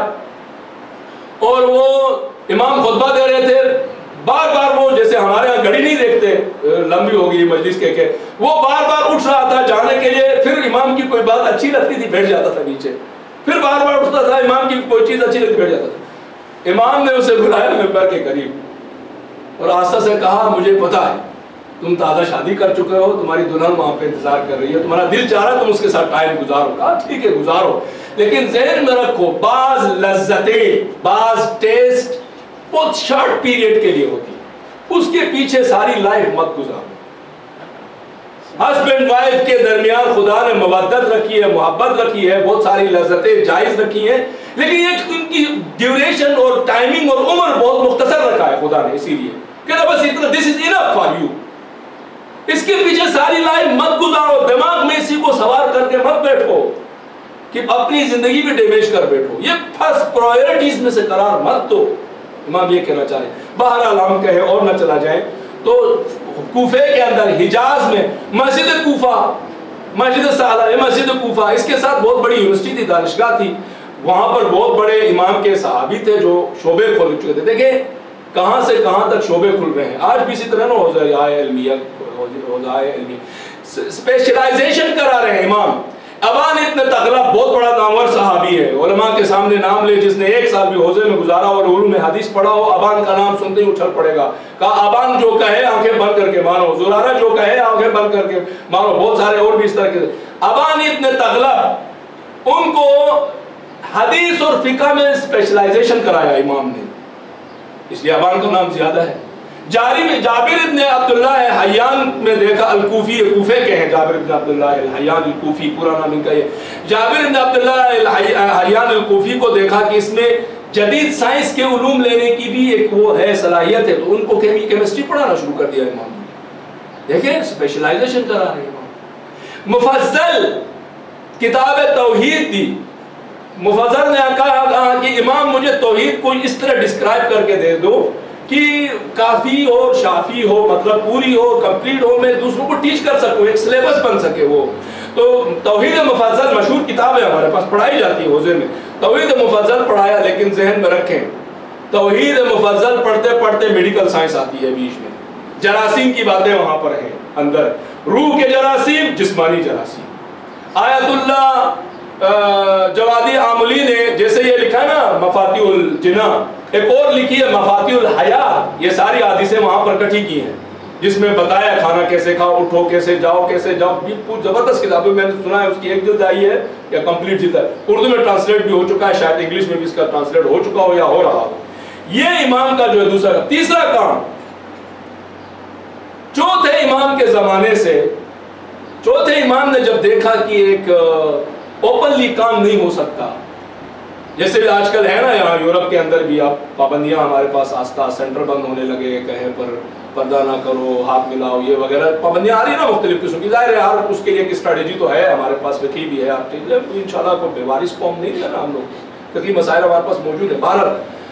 اور وہ امام خطبہ دے رہے تھے. بار بار وہ جیسے ہمارے یہاں گھڑی نہیں دیکھتے, لمبی ہوگی مجلس کے کہ وہ بار بار اٹھ رہا تھا جانے کے لیے. پھر امام کی کوئی بات اچھی لگتی تھی بیٹھ جاتا تھا نیچے, پھر بار بار اٹھتا تھا, امام کی کوئی چیز اچھی لگتی بیٹھ جاتا تھا. امام نے اسے بلایا ممبر کے قریب اور آستہ سے کہا مجھے پتا ہے تم تازہ شادی کر چکے ہو, تمہاری دلہن وہاں پہ انتظار کر رہی ہے, تمہارا دل چاہ رہا ہے تم اس کے ساتھ ٹائم گزارو. کہا ٹھیک ہے گزارو, لیکن ذہن میں رکھو بعض لذتیں, بعض ٹیسٹ بہت شارٹ پیریڈ کے لیے ہوتی ہے, اس کے پیچھے ساری لائف مت گزارو. ہسبینڈ وائف کے درمیان خدا نے مودت رکھی ہے, محبت رکھی ہے, بہت ساری لذتیں جائز رکھی ہیں, لیکن یہ ان کی ڈیوریشن اور ٹائمنگ اور عمر بہت مختصر رکھا ہے خدا نے. اسی لیے کہ بس اتنا, دس از انف فار یو. اس کے پیچھے ساری لائف مت گزارو, دماغ میں اسی کو سوار کر کے مت بیٹھو کہ اپنی زندگی بھی ڈیمیج کر بیٹھو. یہ فرسٹ پرائیورٹیز میں سے قرار مت دو. امام یہ کہنا چاہ رہے ہیں. بہرحال ہم کہیں اور نہ چلا جائیں تو کوفے کے اندر حجاز میں مسجد کوفہ, مسجد سالہ, مسجد کوفہ, اس کے ساتھ بہت بڑی یونیورسٹی تھی, دانشگاہ تھی. وہاں پر بہت بڑے امام کے صحابی تھے جو شعبے کھول چکے تھے. دیکھیں کہاں سے کہاں تک شعبے کھل رہے ہیں. آج بھی اسی طرح نا حوزہ علمیہ, حوزہ علمیہ اسپیشلائزیشن کرا رہے ہیں امام. ابان ابن تغلب بہت بڑا نامور صحابی ہے, علماء کے سامنے نام لے, جس نے ایک سال بھی حوزے میں گزارا اور علوم حدیث پڑھا ہو, ابان کا نام سنتے ہی اچھل پڑے گا. کہا ابان جو کہے آنکھیں بند کر کے مانو, زرارہ جو کہے آنکھیں بند کر کے مانو. بہت سارے اور بھی اس طرح کے. ابان ابن تغلب, ان کو حدیث اور فقہ میں اسپیشلائزیشن کرایا امام نے, اس لیے ابان کا نام زیادہ ہے. جاری میں جابر ابن عبداللہ حیان میں دیکھا, الکوفی, کوفے کے ہیں جابر ابن عبداللہ الحیان الکوفی, پورا نام ان کا یہ. جابر ابن عبداللہ حیان الکوفی کو دیکھا کہ اس میں جدید سائنس کے علوم لینے کی بھی ایک وہ ہے صلاحیت ہے, تو ان کو کیمسٹری پڑھانا شروع کر دیا امام نے. دیکھیں اسپیشلائزیشن کرا رہے ہیں امام. مفضل کتاب توحید دی. مفضل نے کہا کہ امام مجھے توحید کو اس طرح ڈسکرائب کر کے دے دو کہ کافی ہو, شافی ہو, مطلب پوری ہو, کمپلیٹ ہو, میں دوسروں کو ٹیچ کر سکوں, ایک سلیبس بن سکے وہ. تو توحید مفضل مشہور کتاب ہے ہمارے پاس, پڑھائی جاتی ہے حوزے میں. توحید مفضل پڑھایا, لیکن ذہن میں رکھیں توحید مفضل پڑھتے پڑھتے میڈیکل سائنس آتی ہے بیچ میں. جراثیم کی باتیں وہاں پر ہیں اندر, روح کے جراثیم, جسمانی جراثیم. آیت اللہ جوادی عاملی نے جیسے یہ لکھا ہے نا مفاتیح الجنہ, ایک اور لکھی ہے مفاتیح الحیات. یہ ساری حدیثیں وہاں پر کٹھی کی ہیں, جس میں بتایا کھانا کیسے کھاؤ, اٹھو کیسے, جاؤ کیسے جاؤ. یہ کچھ زبردست کتاب ہے, میں نے سنا ہے اس کی ایک جلد آئی ہے یا کمپلیٹ جلد ہے, اردو میں ٹرانسلیٹ بھی ہو چکا ہے, شاید انگلش میں بھی اس کا ٹرانسلیٹ ہو چکا ہو یا ہو رہا ہو. یہ امام کا جو ہے دوسرا. تیسرا کام, چوتھے امام کے زمانے سے, چوتھے امام نے جب دیکھا کہ ایک اوپنلی کام نہیں ہو سکتا, جیسے آج کل ہے نا یہاں یورپ کے اندر بھی آپ پابندیاں ہمارے پاس آستہ سینٹر بند ہونے لگے, کہیں پر پردہ نہ کرو, ہاتھ ملاؤ, یہ وغیرہ پابندیاں آ رہی ہیں نا مختلف قسم کی. ظاہر ہے یار اس کے لیے ایک اسٹریٹجی تو ہے ہمارے پاس, فقہی بھی ہے, آپ انشاءاللہ کوئی بیوارث قوم نہیں ہے نا ہم لوگ, فقہی مسائل ہمارے پاس موجود ہے. بہرحال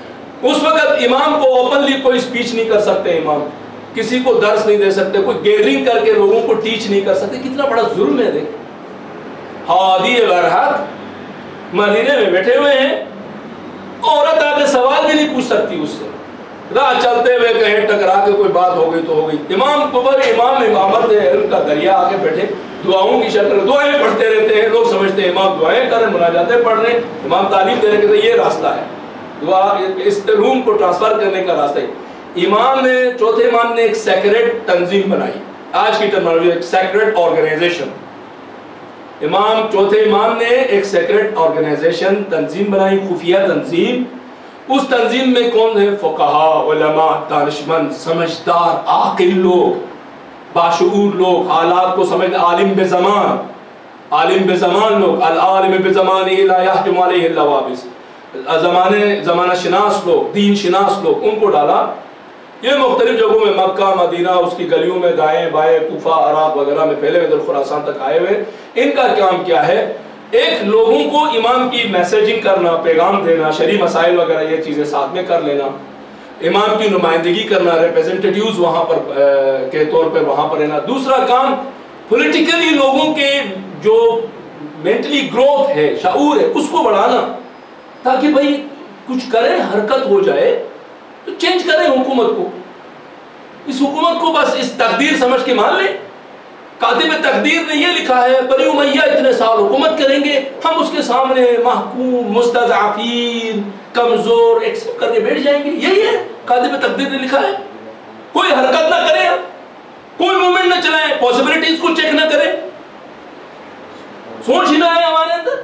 اس وقت امام کو اوپنلی کوئی سپیچ نہیں کر سکتے، امام کسی کو درس نہیں دے سکتے، کوئی گیدرنگ کر کے لوگوں کو ٹیچ نہیں کر سکتے. کتنا بڑا ظلم ہے. دیکھ ہادی برحق مدینے میں بیٹھے ہوئے ہیں، عورت آ کے سوال بھی نہیں پوچھ سکتی اس سے، راہ چلتے ہوئے کہیں ٹکرا کے کوئی بات ہو گئی تو ہو گئی. امام قبر امام امامت ہے، ان کا دریا آ کے بیٹھے دعاؤں کی شکل دعائیں پڑھتے رہتے ہیں. لوگ سمجھتے ہیں امام دعائیں کر رہے ہیں، مناجاتیں پڑھ رہے ہیں، امام تعلیم دے رہے ہیں. یہ راستہ ہے دعا، اس روم کو ٹرانسفر کرنے کا راستہ ہے. امام نے چوتھے امام نے ایک سیکریٹ تنظیم بنائی، آج کی ٹرمینالوجی ایک سیکریٹ آرگنائزیشن. امام چوتھے امام نے ایک سیکریٹ آرگنائزیشن تنظیم بنائی، خفیہ تنظیم. اس تنظیم میں کون ہے؟ فقہاء، علماء، دانشمند، سمجھدار، عاقل لوگ، باشعور لوگ، حالات کو سمجھ، عالم بزمان، عالم بزمان لوگ، العالم بزمانہ لا یحجم علیہ اللوابس، زمانے زمانہ شناس لوگ، دین شناس لوگ، ان کو ڈالا. یہ مختلف جگہوں میں مکہ، مدینہ، اس کی گلیوں میں دائیں بائیں، کوفہ، عراق وغیرہ میں پھیلے ہوئے، ادھر خراسان تک آئے ہوئے. ان کا کام کیا ہے؟ ایک لوگوں کو امام کی میسیجنگ کرنا، پیغام دینا، شرعی مسائل وغیرہ یہ چیزیں ساتھ میں کر لینا، امام کی نمائندگی کرنا، ریپریزنٹیٹیوز وہاں پر کے طور پر وہاں پر رہنا. دوسرا کام پولیٹیکلی لوگوں کے جو مینٹلی گروتھ ہے، شعور ہے، اس کو بڑھانا، تاکہ بھائی کچھ کریں، حرکت ہو جائے تو چینج کریں حکومت کو. اس حکومت کو بس اس تقدیر سمجھ کے مان لیں. کاتب تقدیر نے یہ لکھا ہے بنی امیہ اتنے سال حکومت کریں گے، ہم اس کے سامنے محکوم، مستضعفین، کمزور ایکسپٹ کر کے بیٹھ جائیں گے. یہی ہے کاتب تقدیر نے لکھا ہے. کوئی حرکت نہ کریں، کوئی موومنٹ نہ چلائیں، پاسبلٹیز کو چیک نہ کریں، سوچ ہی نہ آئے ہمارے اندر.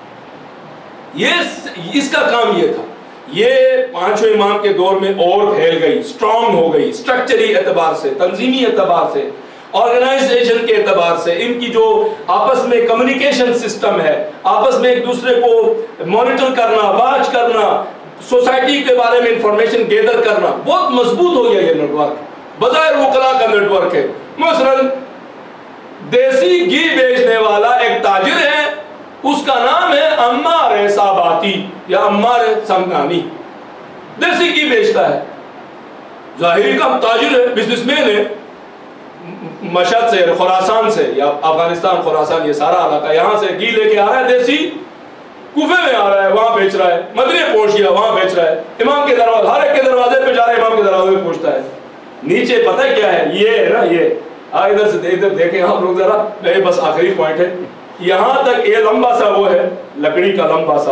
یہ اس کا کام یہ تھا. یہ پانچویں امام کے دور میں اور پھیل گئی، سٹرونگ ہو گئی، سٹرکچری اعتبار سے، تنظیمی اعتبار سے، آرگنائزیشن کے اعتبار سے. ان کی جو آپس میں کمیونیکیشن سسٹم ہے، آپس میں ایک دوسرے کو مانیٹر کرنا، واچ کرنا، سوسائٹی کے بارے میں انفارمیشن گیدر کرنا، بہت مضبوط ہو گیا. یہ نیٹ ورک بظاہر وکلا کا نیٹ ورک ہے. مثلا دیسی گھی بیچنے والا ایک تاجر ہے، اس کا نام ہے عمار صاباتی یا عمار سمنانی. دیسی گھی بیچتا ہے، ظاہری کا تاجر ہے، بزنس مین ہے. مشہد سے، خراسان سے یا افغانستان، خراسان، یہ سارا علاقہ، یہاں سے گھی لے کے آ رہا ہے دیسی، کوفے میں آ رہا ہے، وہاں بیچ رہا ہے. مدینے پہنچ گیا، وہاں بیچ رہا ہے. امام کے دروازے، ہر ایک کے دروازے پہ جا رہا ہے، امام کے دروازے پہ پہنچتا ہے. نیچے پتہ کیا ہے؟ یہ ہے نا، یہ ادھر سے ادھر دیکھیں آپ لوگ ذرا، میرے بس آخری پوائنٹ ہے. یہاں تک یہ لمبا سا وہ ہے، لکڑی کا لمبا سا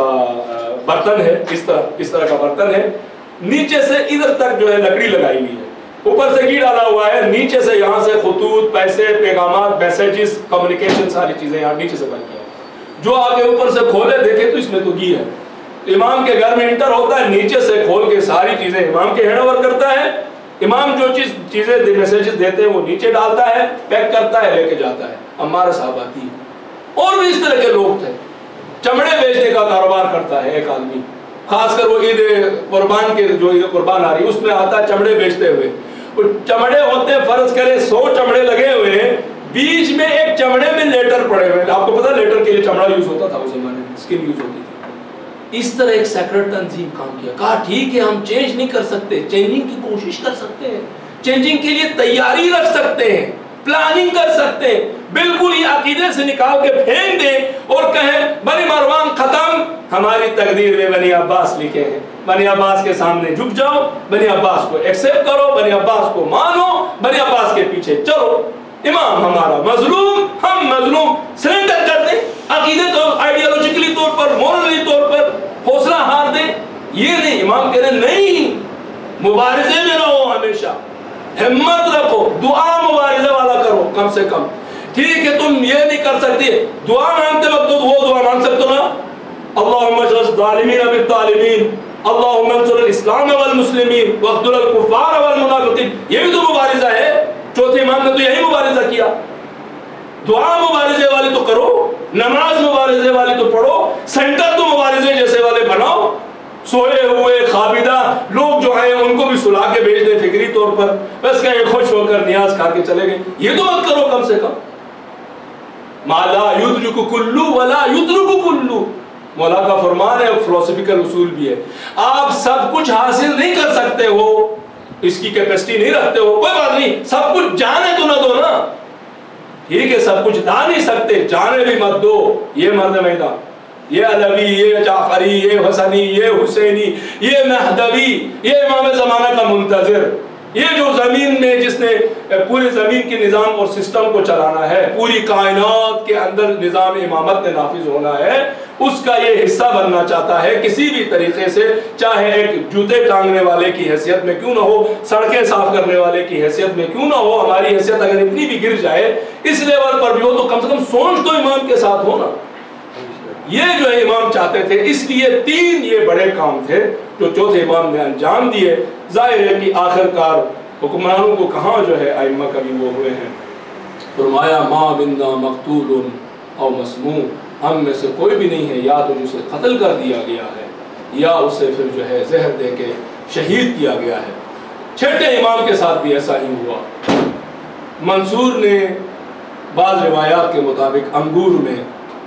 برتن ہے، اس طرح اس طرح کا برتن ہے. نیچے سے ادھر تک جو ہے لکڑی لگائی ہوئی ہے، اوپر سے گھی ڈالا ہوا ہے، نیچے سے یہاں سے خطوط، پیسے، پیغامات، میسیجز، کمیونیکیشن، ساری چیزیں یہاں نیچے سے بن گیا. جو آگے اوپر سے کھولے دیکھے تو اس میں تو گھی ہے. امام کے گھر میں انٹر ہوتا ہے، نیچے سے کھول کے ساری چیزیں امام کے ہینڈ اوور کرتا ہے. امام جو چیز چیزیں میسیجز دیتے ہیں وہ نیچے ڈالتا ہے، پیک کرتا ہے، لے کے جاتا ہے. عمار صحاباتی. اور بھی اس طرح کے لوگ تھے. چمڑے بیچنے کا کاروبار کرتا ہے ایک آدمی، خاص کر وہ عید قربان کے جو عید قربان آ رہی اس میں آتا ہے چمڑے بیچتے ہوئے. چمڑے ہوتے ہیں، فرض کریں سو چمڑے لگے ہوئے ہیں، بیچ میں ایک چمڑے میں لیٹر پڑے ہوئے ہیں. آپ کو پتا لیٹر کے لیے چمڑا یوز ہوتا تھا اس زمانے میں، اسکن یوز ہوتی تھی. اس طرح ایک سیکرٹ تنظیم کام کیا. کہا ٹھیک ہے ہم چینج نہیں کر سکتے، چینجنگ کی کوشش کر سکتے ہیں، چینجنگ کے لیے تیاری رکھ سکتے ہیں، پلاننگ کر سکتے ہیں. بالکل یہ عقیدے سے نکال کے پھینک دیں اور کہیں بنی مروان ختم، ہماری تقدیر میں بنی عباس لکھے ہیں، بنی عباس کے سامنے جھک جاؤ، بنی عباس کو ایکسیپٹ کرو، بنی عباس کو مانو، بنی عباس کے پیچھے چلو. امام ہمارا مظلوم، ہم مظلوم، سرنڈر کر دیں. عقیدے تو آئیڈیالوجیکلی طور پر، مورلی طور پر حوصلہ ہار دیں. یہ نہیں، امام کہہ رہے نہیں، مبارزے میں رہو، ہمیشہ ہمت رکھو، دعا مبارزے والا کرو کم سے کم. ٹھیک ہے تم یہ نہیں کر سکتے، دعا مانگتے وقت تو وہ دعا مانگ سکتے نا، اللہم اجعل الظالمین بالظالمین، اللہم انصر الاسلام والمسلمین واخذل الکفار والمنافقین. یہ بھی تو مبارزہ ہے. چوتھے امام نے تو یہی مبارزہ کیا. دعا مبارزے والی تو کرو، نماز مبارزے والی تو پڑھو، سینٹر تو مبارزے جیسے والے بناؤ. سوئے ہوئے خوابیدہ لوگ جو ہیں ان کو بھی سلا کے بھیج دیں فکری طور پر، بس کہیں خوش ہو کر نیاز کھا کے چلے گئے. یہ تو مت کرو کم سے کم. ما لا یدرک کلو ولا یترک کلو. مولا کا فرمان ہے، فلسفیکل اصول بھی ہے، آپ سب کچھ حاصل نہیں کر سکتے ہو، اس کی کیپیسٹی نہیں رکھتے ہو، کوئی بات نہیں، سب کچھ جانے تو نہ دو نا، ٹھیک ہے سب کچھ لا نہیں سکتے، جانے بھی مت دو، یہ مرد میدان، یہ علوی، یہ جعفری، یہ حسنی، یہ حسینی، یہ مہدوی، یہ امام زمانہ کا منتظر، یہ جو زمین میں جس نے پوری زمین کے نظام اور سسٹم کو چلانا ہے، پوری کائنات کے اندر نظام امامت نے نافذ ہونا ہے، اس کا یہ حصہ بننا چاہتا ہے کسی بھی طریقے سے، چاہے ایک جوتے ٹانگنے والے کی حیثیت میں کیوں نہ ہو، سڑکیں صاف کرنے والے کی حیثیت میں کیوں نہ ہو، ہماری حیثیت اگر اتنی بھی گر جائے اس لیول پر بھی ہو تو کم سے کم سوچ تو امام کے ساتھ ہو نا۔ یہ جو ہے امام چاہتے تھے، اس لیے تین یہ بڑے کام تھے جو چوتھے امام نے انجام دیے۔ ظاہر ہے کہ آخر کار حکمرانوں کو کہاں جو ہے ائمہ کبھی وہ ہوئے ہیں، فرمایا ما منا مقتول او مسموم، ہم میں سے کوئی بھی نہیں ہے یا تو جسے قتل کر دیا گیا ہے یا اسے پھر جو ہے زہر دے کے شہید کیا گیا ہے۔ چھٹے امام کے ساتھ بھی ایسا ہی ہوا۔ منصور نے بعض روایات کے مطابق انگور میں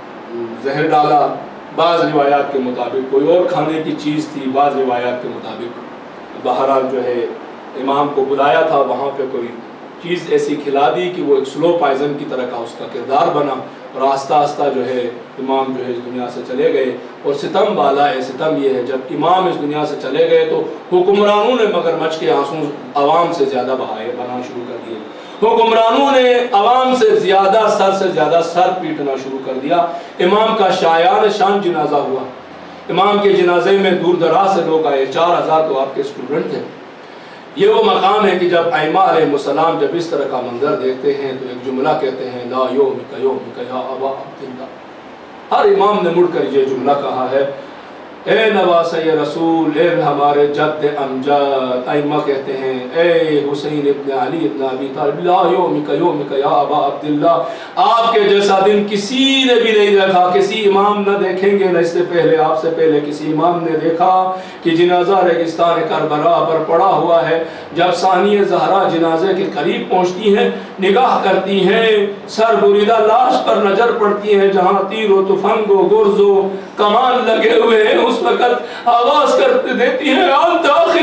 زہر ڈالا، بعض روایات کے مطابق کوئی اور کھانے کی چیز تھی، بعض روایات کے مطابق بہرحال جو ہے امام کو بلایا تھا، وہاں پہ کوئی چیز ایسی کھلا دی کہ وہ ایک سلو پائزن کی طرح کا اس کا کردار بنا، اور آہستہ آہستہ جو ہے امام جو ہے اس دنیا سے چلے گئے۔ اور ستم بالا ہے، ستم یہ ہے جب امام اس دنیا سے چلے گئے تو حکمرانوں نے مگرمچھ کے آنسو عوام سے زیادہ بہائے بنا شروع کر دیے، حکمرانوں نے عوام سے زیادہ سر سے زیادہ سر پیٹنا شروع کر دیا۔ امام کا شایان شان جنازہ ہوا، امام کے جنازے میں دور دراز سے لوگ آئے، چار ہزار تو آپ کے اسٹوڈنٹ تھے۔ یہ وہ مقام ہے کہ جب ائمہ علیہ السلام جب اس طرح کا منظر دیکھتے ہیں تو ایک جملہ کہتے ہیں لا یومک یومک یا ابا عبداللہ۔ ہر امام نے مڑ کر یہ جملہ کہا ہے، اے نواس رسول، اے ہمارے جد امجد، ائمہ کہتے ہیں اے حسین ابن علی ابن ابی طالب، لا یومک یومک یا ابا عبداللہ، آپ کے جیسا دن کسی نے بھی نہیں دیکھا، کسی امام نہ دیکھیں گے، نہ اس سے پہلے آپ سے پہلے کسی امام نے دیکھا کہ جنازہ ریگستان کربلا پر پڑا ہوا ہے۔ جب ثانی زہرا جنازے کے قریب پہنچتی ہیں، نگاہ کرتی ہیں، سر بریدہ لاش پر نظر پڑتی ہے جہاں تیر و تفنگ و گرز و کمان لگے ہوئے ہیں، اس وقت آواز کرتے دیتی ہے انت اخی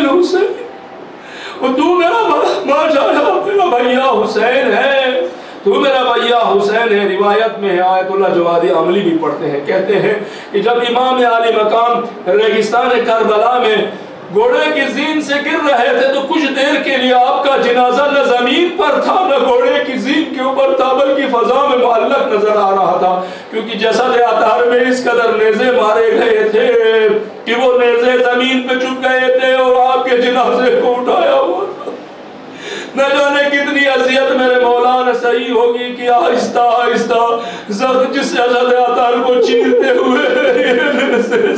حسین، تو میرا میرا بھیا حسین ہے، تو میرا بھیا حسین ہے۔ روایت میں ہے، آیت اللہ جوادی عملی بھی پڑھتے ہیں، کہتے ہیں کہ جب امام عالی مقام ریگستان کربلا میں گھوڑے کی زین سے گر رہے تھے تو کچھ دیر کے لیے آپ کا جنازہ نہ زمین پر تھا نہ گھوڑے کی زین کے اوپر تھا، بلکہ فضا میں معلق نظر آ رہا تھا، کیونکہ جسد اطہر میں اس قدر نیزے مارے گئے تھے کہ وہ نیزے زمین پہ چپ گئے تھے اور آپ کے جنازے کو اٹھایا ہوا تھا۔ نہ جانے کتنی اذیت میرے مولا نے صحیح ہوگی کہ آہستہ آہستہ زخم جس جسد اطہر کو چیرتے ہوئے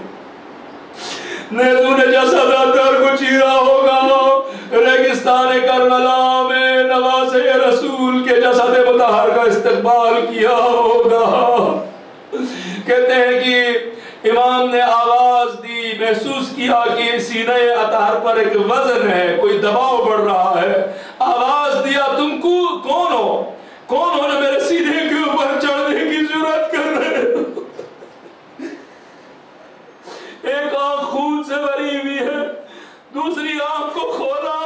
نیزوں نے جسد اطہر کو چیرا ہوگا، ریگستان کربلا میں نواز رسول کے جسد مطہر کا استقبال کیا ہوگا۔ کہتے ہیں کہ امام نے آواز دی، محسوس کیا کہ سینہ اطہر پر ایک وزن ہے، کوئی دباؤ بڑھ رہا ہے، آواز دیا تم کو کون ہو، کون ہو جو میرے سینے کے اوپر چڑھنے کی جرات کر رہے ہو؟ ایک آنکھ خون سے بھری ہوئی ہے، دوسری آنکھ کو کھولا